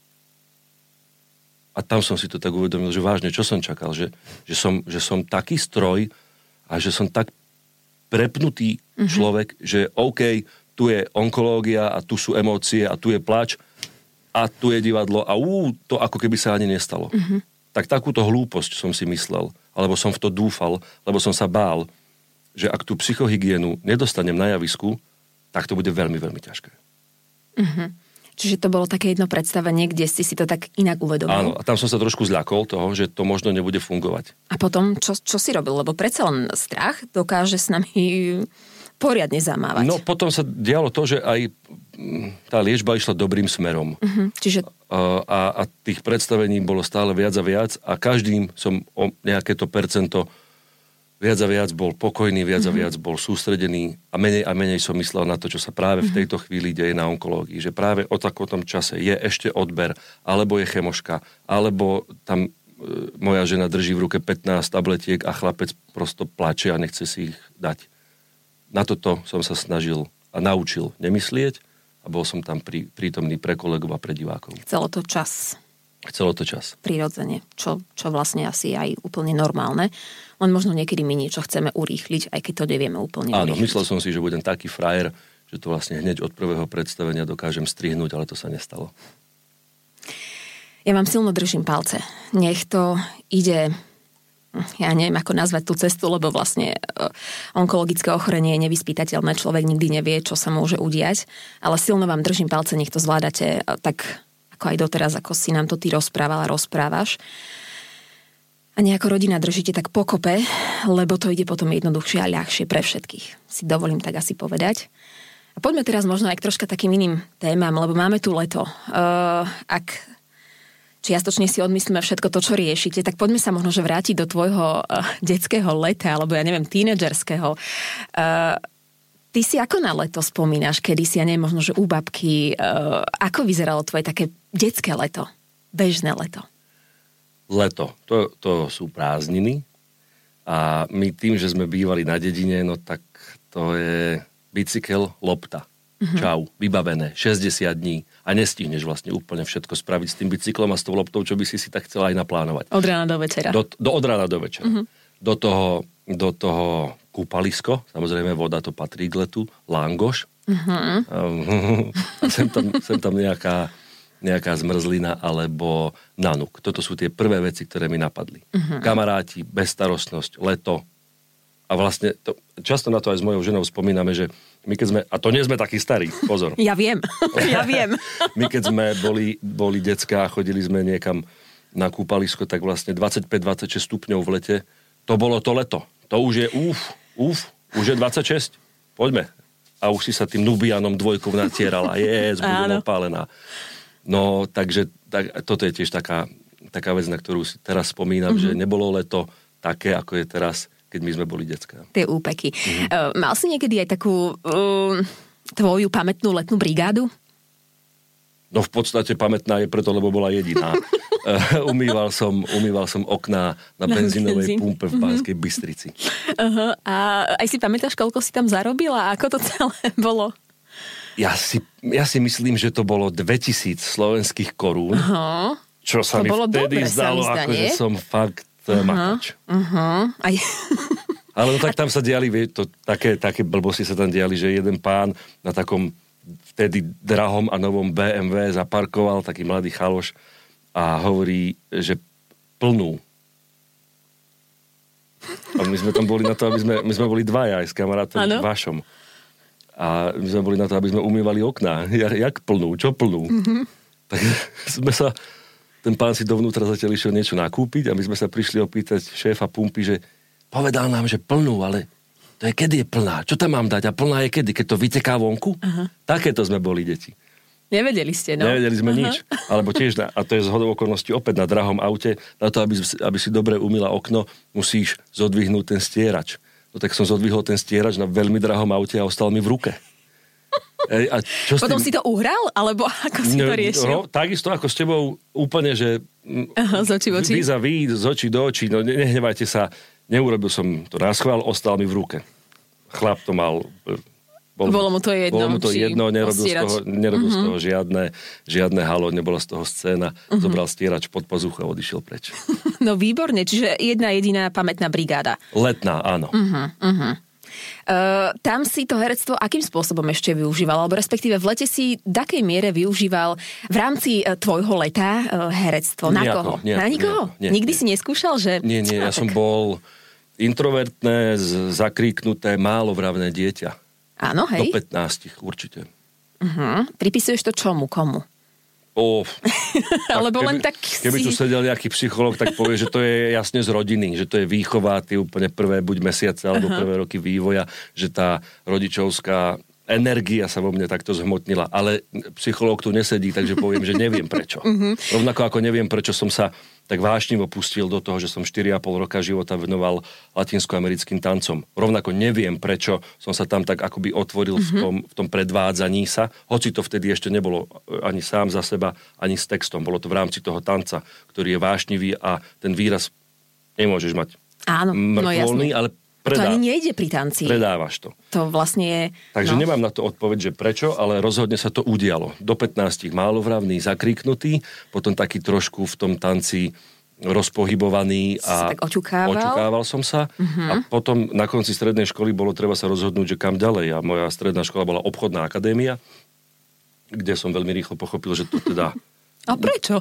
A tam som si to tak uvedomil, že vážne, čo som čakal? Že som taký stroj a že som tak prepnutý človek, že OK, tu je onkológia a tu sú emócie a tu je plač a tu je divadlo a to ako keby sa ani nestalo. Tak takúto hlúposť som si myslel, alebo som v to dúfal, lebo som sa bál, že ak tú psychohygienu nedostanem na javisku, tak to bude veľmi, veľmi ťažké. Čiže to bolo také jedno predstavenie, kde si to tak inak uvedomil. Áno, a tam som sa trošku zľakol toho, že to možno nebude fungovať. A potom, čo si robil? Lebo predsa len strach dokáže s nami poriadne zamávať. No, potom sa dialo to, že aj tá liečba išla dobrým smerom. Čiže... A tých predstavení bolo stále viac a viac a každým som o nejaké to percento viac a viac bol pokojný, viac a viac bol sústredený a menej som myslel na to, čo sa práve v tejto chvíli deje na onkológii. Že práve o takom čase je ešte odber, alebo je chemoška, alebo tam moja žena drží v ruke 15 tabletiek a chlapec prosto plače a nechce si ich dať. Na toto som sa snažil a naučil nemyslieť a bol som tam prítomný pre kolegov a pre divákov. Chcelo to čas. Prirodzene, čo vlastne asi aj úplne normálne. Len možno niekedy my niečo chceme urýchliť, aj keď to nevieme úplne urýchliť. Áno, myslel som si, že budem taký frajer, že to vlastne hneď od prvého predstavenia dokážem strihnúť, ale to sa nestalo. Ja vám silno držím palce. Nech to ide... Ja neviem, ako nazvať tú cestu, lebo vlastne onkologické ochorenie je nevyspytateľné. Človek nikdy nevie, čo sa môže udiať. Ale silno vám držím palce, nech to zvládate tak, ako aj doteraz, ako si nám to ty rozprávaš. A nejako rodina držíte tak pokope, lebo to ide potom jednoduchšie a ľahšie pre všetkých. Si dovolím tak asi povedať. A poďme teraz možno aj k troška takým iným témam, lebo máme tu leto. Ak čiastočne si odmyslíme všetko to, čo riešite, tak poďme sa možno že vrátiť do tvojho detského leta, alebo ja neviem, tínedžerského. Ty si ako na leto spomínaš, kedy si, ja neviem, možno že u babky, ako vyzeralo tvoje také detské leto, bežné leto? Leto, to sú prázdniny a my tým, že sme bývali na dedine, no tak to je bicykel, lopta. Čau, vybavené, 60 dní a nestihneš vlastne úplne všetko spraviť s tým bicyklom a s tou loptou, čo by si tak chcela aj naplánovať. Od rána do večera. Od rána do večera. Do toho kúpalisko, samozrejme voda to patrí k letu, langoš. Sem tam nejaká zmrzlina alebo nanuk. Toto sú tie prvé veci, ktoré mi napadli. Kamaráti, bezstarostnosť, leto. A vlastne často na to aj s mojou ženou spomíname, že my keď sme, a to nie sme takí starí, pozor. Ja viem. My keď sme boli decká a chodili sme niekam na kúpalisko, tak vlastne 25-26 stupňov v lete, to bolo to leto. To už je už je 26. Poďme. A už si sa tým Nubianom dvojkou natierala. Budem opálená. No, takže toto je tiež taká vec, na ktorú si teraz spomínam, že nebolo leto také, ako je teraz, keď my sme boli decká. Tie úpeky. Mal si niekedy aj takú tvoju pamätnú letnú brigádu? No v podstate pamätná je preto, lebo bola jediná. Umýval som okná na benzínovej pumpe v Banskej Bystrici. A aj si pamätáš, koľko si tam zarobila? Ako to celé bolo? Ja si myslím, že to bolo 2000 slovenských korún. Čo sa mi vtedy zdalo, akože som fakt makač. Ale no tak tam sa diali, také blbosti sa tam diali, že jeden pán na takom vtedy drahom a novom BMW zaparkoval, taký mladý chaloš a hovorí, že plnú. A my sme tam boli na to, my sme boli dvaja aj s kamarátom Vašom. A my sme boli na to, aby sme umývali okná. Jak plnú? Čo plnú? Tak ten pán si dovnútra zatiaľ išiel niečo nakúpiť a my sme sa prišli opýtať šéfa pumpy, že povedal nám, že plnú, ale to je kedy je plná? Čo tam mám dať? A plná je kedy? Keď to vyteká vonku? Takéto sme boli deti. Nevedeli ste, no. Nevedeli sme nič. Alebo tiež, a to je zhodou okolností opäť na drahom aute, na to, aby si dobre umýla okno, musíš zodvihnúť ten stierač. No tak som zodvihol ten stierač na veľmi drahom aute a ostal mi v ruke. A čo potom si to uhral? Alebo ako si to riešil? No, takisto ako s tebou úplne, že z očí v oči? z očí do očí. No nehnevajte sa, neurobil som to na schvál, ostal mi v ruke. Chlap to mal... Bolo mu to jedno, nerobil z toho žiadne halo, nebola z toho scéna, zobral stierač pod pazuchu a odišiel preč. No výborne, čiže jedna jediná pamätná brigáda. Letná, áno. Tam si to herectvo akým spôsobom ešte využíval? Alebo respektíve v lete si v akej miere využíval v rámci tvojho leta herectvo? Na koho? Na nikoho? Nikdy si neskúšal, že... Nie, ja som bol introvertné, zakríknuté, málo vravné dieťa. Áno, hej. Do 15 určite. Pripisuješ to čomu, komu? Alebo len tak Keby tu sedel nejaký psychológ, tak povie, že to je jasne z rodiny, že to je výchova, tie úplne prvé buď mesiace alebo prvé roky vývoja, že tá rodičovská energia sa vo mne takto zhmotnila. Ale psychológ tu nesedí, takže poviem, že neviem prečo. Rovnako ako neviem, prečo som sa tak vášnivo pustil do toho, že som 4,5 roka života venoval latinskoamerickým tancom. Rovnako neviem, prečo som sa tam tak akoby otvoril v tom predvádzaní sa, hoci to vtedy ešte nebolo ani sám za seba, ani s textom. Bolo to v rámci toho tanca, ktorý je vášnivý a ten výraz nemôžeš mať mŕtvolný, ale to ani nejde pri tanci. Predávaš to. To vlastne je... Takže nemám na to odpoveď, že prečo, ale rozhodne sa to udialo. Do 15 málovravný, zakríknutý, potom taký trošku v tom tanci rozpohybovaný a tak oťukával som sa. A potom na konci strednej školy bolo treba sa rozhodnúť, že kam ďalej. A moja stredná škola bola obchodná akadémia, kde som veľmi rýchlo pochopil, že to teda... A prečo?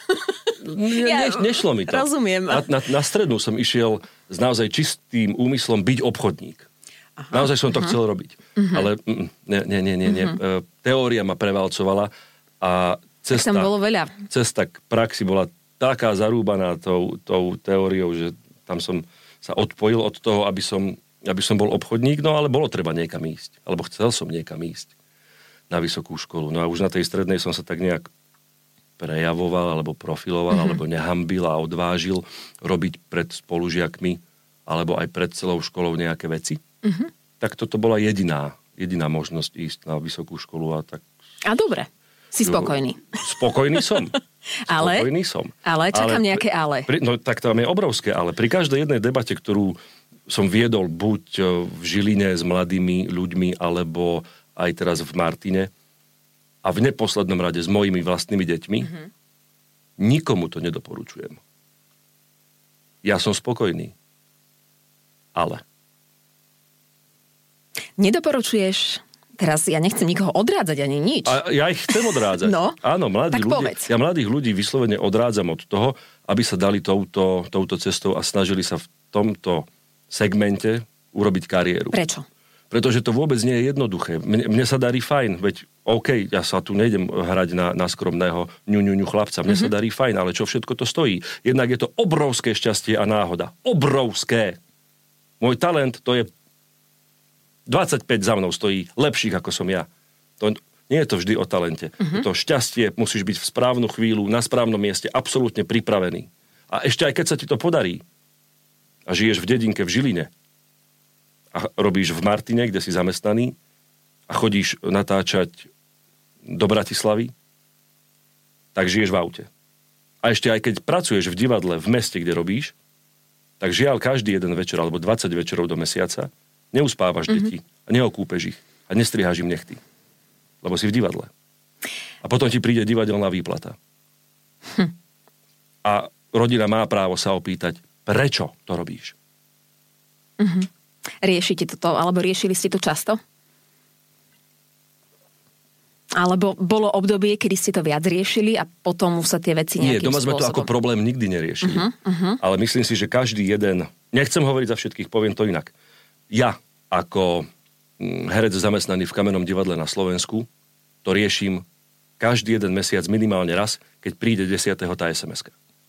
Nešlo mi to. Rozumiem. Na strednú som išiel s naozaj čistým úmyslom byť obchodník. Naozaj som to chcel robiť. Ale nie. Teória ma prevalcovala a cesta k praxi bola taká zarúbaná tou teóriou, že tam som sa odpojil od toho, aby som bol obchodník, no ale bolo treba niekam ísť. Alebo chcel som niekam ísť na vysokú školu. No a už na tej strednej som sa tak nejak prejavoval, alebo profiloval, alebo nehambil a odvážil robiť pred spolužiakmi, alebo aj pred celou školou nejaké veci. Tak toto bola jediná možnosť ísť na vysokú školu. A dobre, si spokojný. Spokojný som. Ale čakám nejaké ale. No tak tam je obrovské ale. Pri každej jednej debate, ktorú som viedol buď v Žiline s mladými ľuďmi, alebo aj teraz v Martine, a v neposlednom rade s mojimi vlastnými deťmi, nikomu to nedoporučujem. Ja som spokojný. Ale. Nedoporučuješ, teraz ja nechcem nikoho odrádzať ani nič. A ja ich chcem odrádzať. No, áno, tak povedz. Ja mladých ľudí vyslovene odrádzam od toho, aby sa dali touto cestou a snažili sa v tomto segmente urobiť kariéru. Prečo? Pretože to vôbec nie je jednoduché. Mne sa darí fajn, veď OK, ja sa tu nejdem hrať na skromného ňuňuňu chlapca. Mne sa darí fajn, ale čo všetko to stojí? Jednak je to obrovské šťastie a náhoda. Obrovské. Môj talent, to je 25 za mnou stojí lepších ako som ja. Nie je to vždy o talente. Je to šťastie, musíš byť v správnu chvíľu, na správnom mieste, absolútne pripravený. A ešte aj keď sa ti to podarí a žiješ v dedinke v Žiline, a robíš v Martine, kde si zamestnaný a chodíš natáčať do Bratislavy, tak žiješ v aute. A ešte aj keď pracuješ v divadle v meste, kde robíš, tak žiaľ každý jeden večer alebo 20 večerov do mesiaca neuspávaš deti a neokúpeš ich a nestriháš im nechty. Lebo si v divadle. A potom ti príde divadelná výplata. A rodina má právo sa opýtať, prečo to robíš? Riešite toto, alebo riešili ste to často? Alebo bolo obdobie, kedy ste to viac riešili a potom sa tie veci nejakým spôsobom... Nie, doma sme to ako problém nikdy neriešili. Ale myslím si, že každý jeden... Nechcem hovoriť za všetkých, poviem to inak. Ja, ako herec zamestnaný v Kamennom divadle na Slovensku, to riešim každý jeden mesiac minimálne raz, keď príde 10. tá SMS-ka.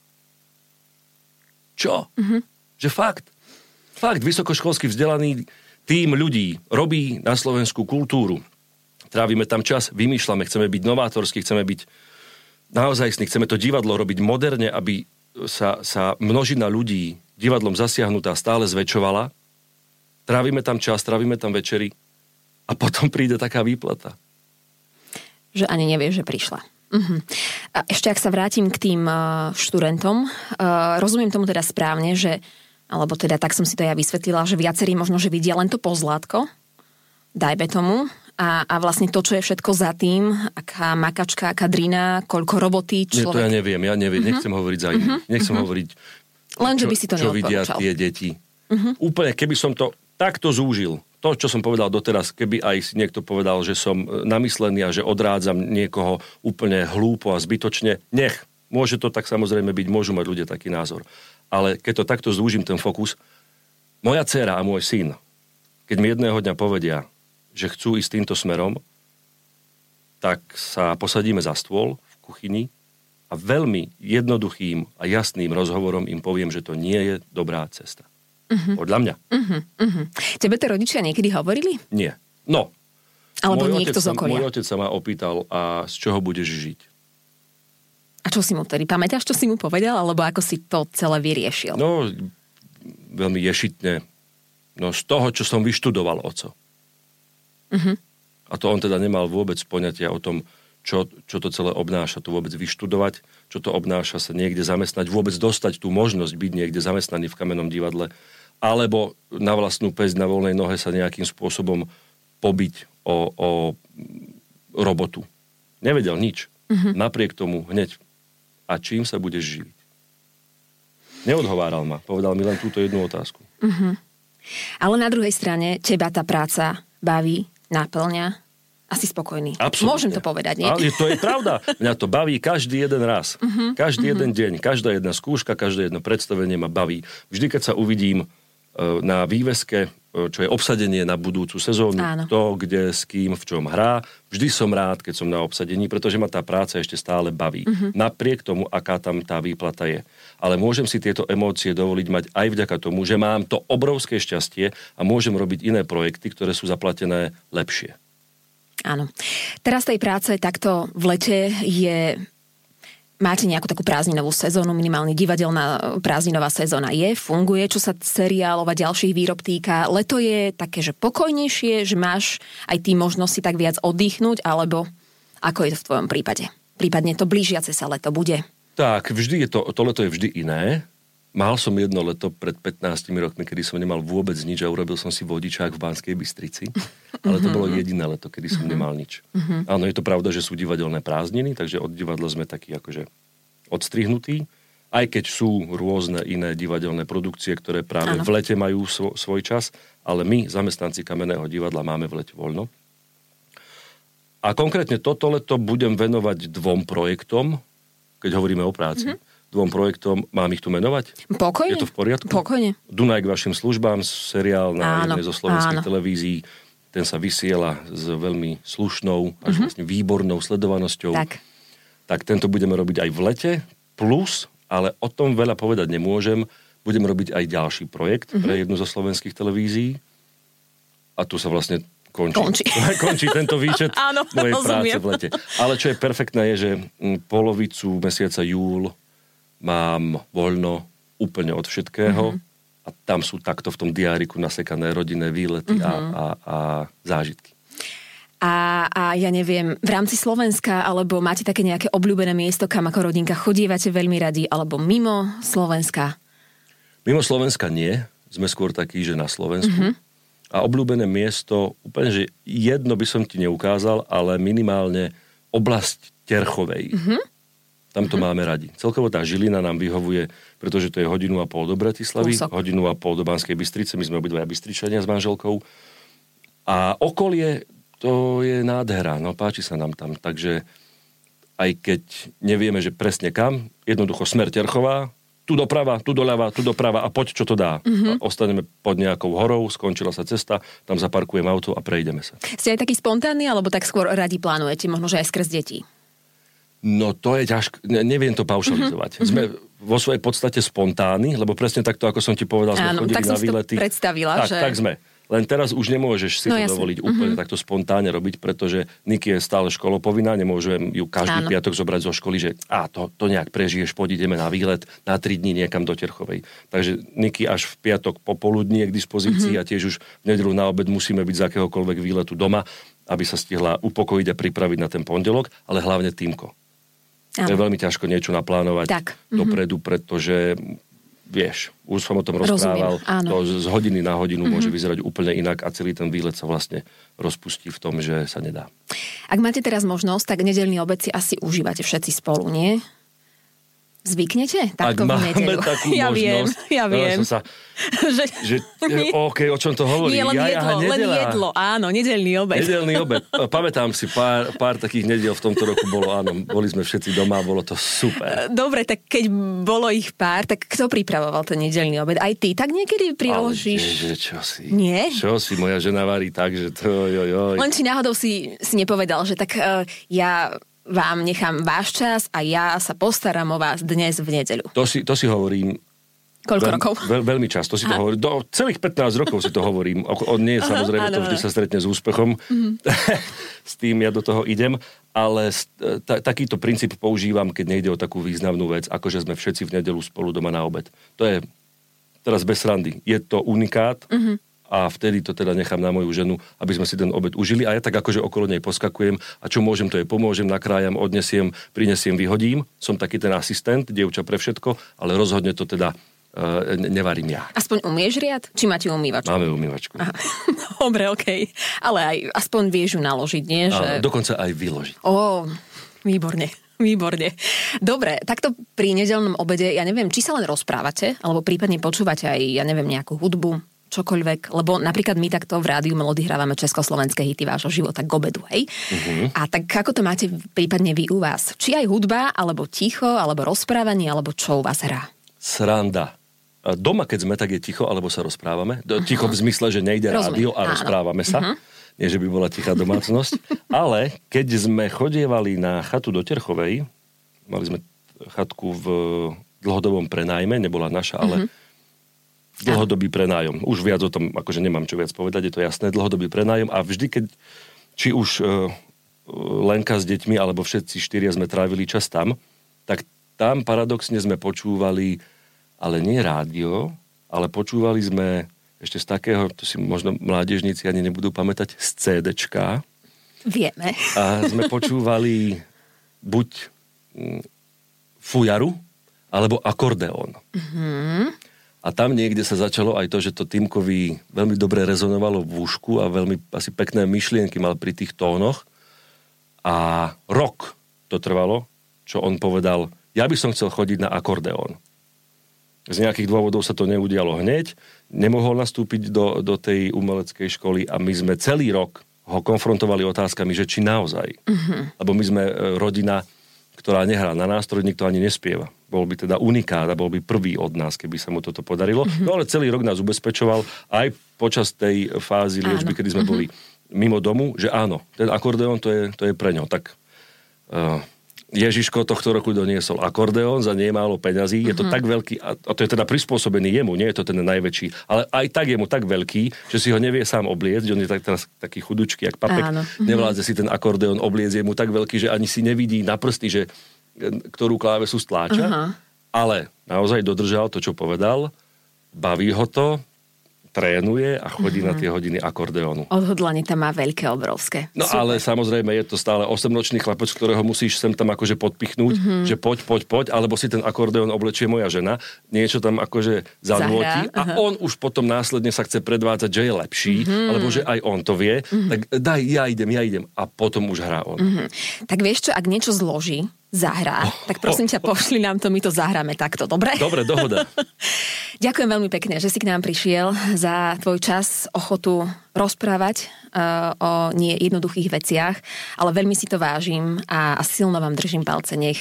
Čo? Že fakt, vysokoškolsky vzdelaný tím ľudí robí na Slovensku kultúru. trávime tam čas, vymýšľame, chceme byť novátorskí, chceme byť naozajstní, chceme to divadlo robiť moderne, aby sa množina ľudí divadlom zasiahnutá stále zväčšovala. Trávime tam čas, trávime tam večery a potom príde taká výplata. Že ani nevieš, že prišla. A ešte ak sa vrátim k tým študentom, rozumiem tomu teda správne, že, alebo teda tak som si to ja vysvetlila, že viacerí možno, že vidia len to pozlátko, dajme tomu, a vlastne to, čo je všetko za tým, aká makačka, aká drina, koľko roboty človek... Nie, to ja neviem, nechcem hovoriť za iných, nechcem hovoriť, len, že by si to čo vidia tie deti. Úplne, keby som to takto zúžil, to, čo som povedal doteraz, keby aj si niekto povedal, že som namyslený a že odrádzam niekoho úplne hlúpo a zbytočne, nech. Môže to tak samozrejme byť, môžu mať ľudia taký názor. Ale keď to takto zúžim, ten fokus, moja dcéra a môj syn, keď mi jedného dňa povedia, že chcú ísť týmto smerom, tak sa posadíme za stôl v kuchyni a veľmi jednoduchým a jasným rozhovorom im poviem, že to nie je dobrá cesta. Podľa mňa. Tebe to rodičia niekedy hovorili? Nie. No. Alebo niekto z okolia. Môj otec sa ma opýtal, a z čoho budeš žiť? A čo si mu tedy? Pamätáš, čo si mu povedal? Alebo ako si to celé vyriešil? No, veľmi ješitne. No, z toho, čo som vyštudoval, oco. A to on teda nemal vôbec poňatia o tom, čo to celé obnáša, to vôbec vyštudovať, čo to obnáša sa niekde zamestnať, vôbec dostať tú možnosť byť niekde zamestnaný v Kamennom divadle, alebo na vlastnú päsť na voľnej nohe sa nejakým spôsobom pobiť o robotu. Nevedel nič. Napriek tomu hneď. A čím sa budeš živiť? Neodhováral ma. Povedal mi len túto jednu otázku. Ale na druhej strane teba tá práca baví, naplňa. Asi spokojný. Absolutne. Môžem to povedať, nie? Ale to je pravda. Mňa to baví každý jeden raz. Každý jeden deň, každá jedna skúška, každé jedno predstavenie ma baví. Vždy, keď sa uvidím na výveske, čo je obsadenie na budúcu sezónu, kto, kde, s kým, v čom hrá, vždy som rád, keď som na obsadení, pretože ma tá práca ešte stále baví. Napriek tomu, aká tam tá výplata je. Ale môžem si tieto emócie dovoliť mať aj vďaka tomu, že mám to obrovské šťastie a môžem robiť iné projekty, ktoré sú zaplatené lepšie. Áno. Teraz tej práce takto v lete je... Máte nejakú takú prázdninovú sezónu, minimálne divadelná prázdninová sezóna funguje, čo sa seriálov a ďalších výrob týka. Leto je také, že pokojnejšie, že máš aj ty možnosť si tak viac oddychnúť, alebo ako je to v tvojom prípade? Prípadne to blížiace sa leto bude? Tak, vždy je to leto je vždy iné. Mal som jedno leto pred 15 rokmi, kedy som nemal vôbec nič a urobil som si vodičák v Banskej Bystrici. Ale to bolo jediné leto, kedy som nemal nič. Áno, je to pravda, že sú divadelné prázdniny, takže od divadla sme takí akože odstrihnutí. Aj keď sú rôzne iné divadelné produkcie, ktoré práve v lete majú svoj čas, ale my, zamestnanci Kamenného divadla, máme v lete voľno. A konkrétne toto leto budem venovať 2 projektom, keď hovoríme o práci. 2 projektom, mám ich tu menovať? Pokojne. Je to v poriadku? Pokojne. Dunaj k vašim službám, seriál na jednej zo slovenských televízií. Ten sa vysiela s veľmi slušnou, až vlastne výbornou sledovanosťou. Tak tento budeme robiť aj v lete. Plus, ale o tom veľa povedať nemôžem, budem robiť aj ďalší projekt pre jednu zo slovenských televízií. A tu sa vlastne končí tento výčet mojej práce v lete. Ale čo je perfektné je, že polovicu mesiaca júl mám voľno úplne od všetkého a tam sú takto v tom diáriku nasekané rodinné výlety a zážitky. A ja neviem, v rámci Slovenska, alebo máte také nejaké obľúbené miesto, kam ako rodinka chodívate veľmi radi, alebo mimo Slovenska? Mimo Slovenska nie. Sme skôr takí, že na Slovensku. A obľúbené miesto, úplne, že jedno by som ti neukázal, ale minimálne oblasť Terchovej. Tam to máme radi. Celkovo tá Žilina nám vyhovuje, pretože to je 1,5 hodinu do Bratislavy, 1,5 hodinu do Banskej Bystrice, my sme obidvaja Bystričania s manželkou. A okolie, to je nádhera, no páči sa nám tam. Takže aj keď nevieme, že presne kam, jednoducho smer Terchová, tu doprava, tu doľava, tu doprava a poď, čo to dá. A ostaneme pod nejakou horou, skončila sa cesta, tam zaparkujem auto a prejdeme sa. Ste aj taký spontánny, alebo tak skôr radi plánujete, možno, že aj skrz detí? No to je ťažké, neviem to paušalizovať. Sme vo svojej podstate spontánni, lebo presne takto, ako som ti povedal, sme chodili na výlety. Áno, tak som si to predstavila. Tak sme. Len teraz už nemôžeš si to dovoliť úplne takto spontánne robiť, pretože Niky je stále školopovinná, nemôžem ju každý piatok zobrať zo školy, že to nejak prežiješ, poď ideme na výlet na 3 dní niekam do Terchovej. Takže Niky až v piatok popoludní je k dispozícii a tiež už v nedeľu na obed musíme byť z akéhokoľvek výletu doma, aby sa stihla upokojiť a pripraviť na ten pondelok, ale hlavne Týmko. Je veľmi ťažko niečo naplánovať dopredu, pretože vieš, už som o tom rozprával, to z hodiny na hodinu môže vyzerať úplne inak a celý ten výlet sa vlastne rozpustí v tom, že sa nedá. Ak máte teraz možnosť, tak nedeľný obed si asi užívate všetci spolu, nie? Zvyknete? Takto v nedeľu. Takú možnosť. Ja viem. OK, o čom to hovorí? Nie, len jedlo. Áno, nedeľný obed. Nedeľný obed. Pamätám si, pár takých nediel v tomto roku bolo, áno. Boli sme všetci doma, bolo to super. Dobre, tak keď bolo ich pár, tak kto pripravoval ten nedeľný obed? Aj ty tak niekedy priložíš? Ale čo si? Nie? Čo si? Moja žena varí tak, že to jojoj. Len či náhodou si nepovedal, že tak ja vám nechám váš čas a ja sa postaram o vás dnes v nedeľu. To si hovorím. Koľko rokov? Veľmi často si to hovorím. Celých 15 rokov si to hovorím. Nie, samozrejme, to vždy sa stretne s úspechom. S tým ja do toho idem. Ale takýto princíp používam, keď nejde o takú významnú vec, ako že sme všetci v nedeľu spolu doma na obed. To je teraz bez srandy. Je to unikát. A vtedy to teda nechám na moju ženu, aby sme si ten obed užili. A ja tak akože okolo nej poskakujem a čo môžem, to jej pomôžem, nakrájam, odnesiem, prinesiem, vyhodím. Som taký ten asistent, dievča pre všetko, ale rozhodne to teda nevarím ja. Aspoň umieš riad? Či máte umývačku? Máme umývačku. Dobre, okej. Ale aj aspoň vieš ju naložiť, nie? Že... Dokonca aj vyložiť. Výborne. Výborne. Dobre, takto pri nedeľnom obede, ja neviem, či sa len rozprávate, alebo prípadne počúvate aj, ja neviem, nejakú hudbu, čokoľvek, lebo napríklad my takto v Rádiu Melody hrávame československé hity vášho života k obedu, hej? A tak ako to máte prípadne vy u vás? Či aj hudba, alebo ticho, alebo rozprávanie, alebo čo u vás hrá? Sranda. Doma, keď sme, tak je ticho, alebo sa rozprávame. Ticho v zmysle, že nejde rádio a rozprávame sa. Nie, že by bola tichá domácnosť. Ale keď sme chodievali na chatu do Terchovej, mali sme chatku v dlhodobom prenájme, nebola naša, ale dlhodobý prenájom. Už viac o tom, akože nemám čo viac povedať, je to jasné, dlhodobý prenájom a vždy, keď či už Lenka s deťmi, alebo všetci 4 sme trávili čas tam, tak tam paradoxne sme počúvali, ale nie rádio, ale počúvali sme ešte z takého, to si možno mládežníci ani nebudú pamätať, z CDčka. Vieme. A sme počúvali buď fujaru, alebo akordeón. A tam niekde sa začalo aj to, že to Týmkovi veľmi dobre rezonovalo v ušku a veľmi asi pekné myšlienky mal pri tých tónoch. A rok to trvalo, čo on povedal, ja by som chcel chodiť na akordeón. Z nejakých dôvodov sa to neudialo hneď, nemohol nastúpiť do tej umeleckej školy a my sme celý rok ho konfrontovali otázkami, že či naozaj. Lebo my sme rodina, ktorá nehrá na nástroj, nikto ani nespieva. Bol by teda unikát a bol by prvý od nás, keby sa mu toto podarilo. No ale celý rok nás ubezpečoval aj počas tej fázy liečby, kedy sme boli mimo domu, že áno, ten akordeón to je pre ňo. Tak Ježiško tohto roku doniesol akordeón za nemálo peňazí. Je to tak veľký, a to je teda prispôsobený jemu, nie je to ten najväčší, ale aj tak je mu tak veľký, že si ho nevie sám obliecť. On je teraz taký chudučký, jak papek. Nevládze si ten akordeón obliecť, je mu tak veľký, že ani si nevidí na prsty, že ktorú klávesu stláča. Ale naozaj dodržal to, čo povedal. Baví ho to, trénuje a chodí na tie hodiny akordeónu. Odhodlanie tam má veľké, obrovské. No super. Ale samozrejme je to stále 8-ročný chlapec, ktorého musíš sem tam akože podpichnúť, že poď, alebo si ten akordeón oblečie moja žena, niečo tam akože zanúti a on už potom následne sa chce predvádzať, že je lepší, alebo že aj on to vie, tak daj, ja idem a potom už hrá on. Tak vieš čo, ak niečo zloží, zahrá, tak prosím ťa, pošli nám to, my to zahráme takto, dobre? Dobre, dohoda. Ďakujem veľmi pekne, že si k nám prišiel, za tvoj čas, ochotu rozprávať o nie jednoduchých veciach, ale veľmi si to vážim a silno vám držím palce, nech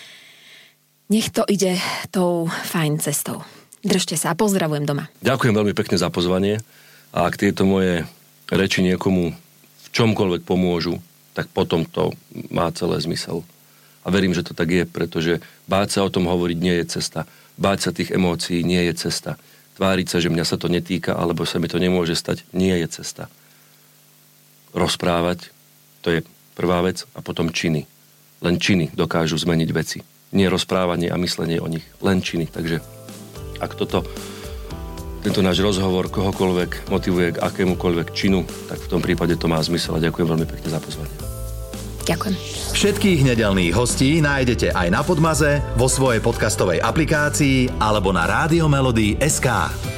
to ide tou fajn cestou. Držte sa a pozdravujem doma. Ďakujem veľmi pekne za pozvanie a ak tieto moje reči niekomu v čomkoľvek pomôžu, tak potom to má celé zmysel. A verím, že to tak je, pretože báť sa o tom hovoriť nie je cesta. Báť sa tých emócií nie je cesta. tváriť sa, že mňa sa to netýka, alebo sa mi to nemôže stať, nie je cesta. Rozprávať, to je prvá vec, a potom činy. Len činy dokážu zmeniť veci. Nie rozprávanie a myslenie o nich, len činy. Takže ak tento náš rozhovor kohokoľvek motivuje k akémukoľvek činu, tak v tom prípade to má zmysel a ďakujem veľmi pekne za pozvanie. Ďakujem. Všetkých nedeľných hostí nájdete aj na Podmaze, vo svojej podcastovej aplikácii alebo na radiomelody.sk.